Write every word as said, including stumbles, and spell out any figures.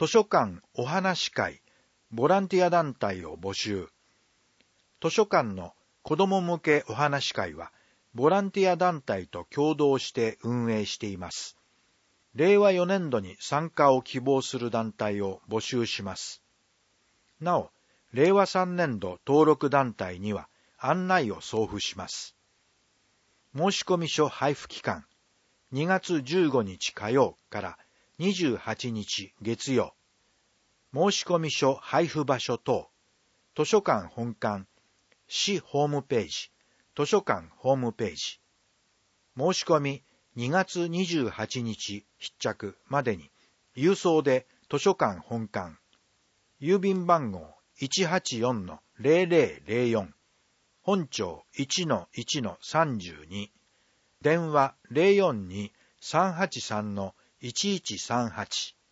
図書館お話会ボランティア団体を募集。図書館の子ども向けお話会は、ボランティア団体と共同して運営しています。れいわよねんどに参加を希望する団体を募集します。なお、れいわさんねんど登録団体には案内を送付します。申込書配布期間、にがつじゅうごにち火曜からにじゅうはちにち月曜。申込書配布場所等、図書館本館、市ホームページ、図書館ホームページ。申し込みにがつにじゅうはちにち必着までに、郵送で図書館本館、郵便番号 いちはちよんのぜろぜろぜろよん、本庁 いちのいちのさんじゅうに、電話 ゼロよんに さんはちさんのいちいちさんはち。